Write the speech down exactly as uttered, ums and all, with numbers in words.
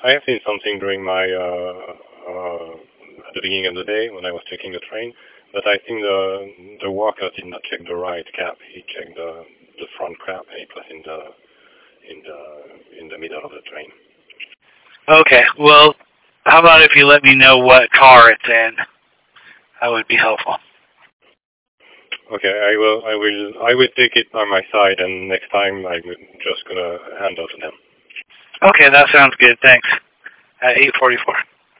I have seen something during my uh, uh, at the beginning of the day when I was taking the train, but I think the the worker did not check the right cap. He checked the the front cap, and it was in the in the in the middle of the train. Okay, well, how about if you let me know what car it's in? That would be helpful. Okay, I will I will I will take it on my side, and next time I'm just gonna hand out to them. Okay, that sounds good. Thanks. At eight forty-four.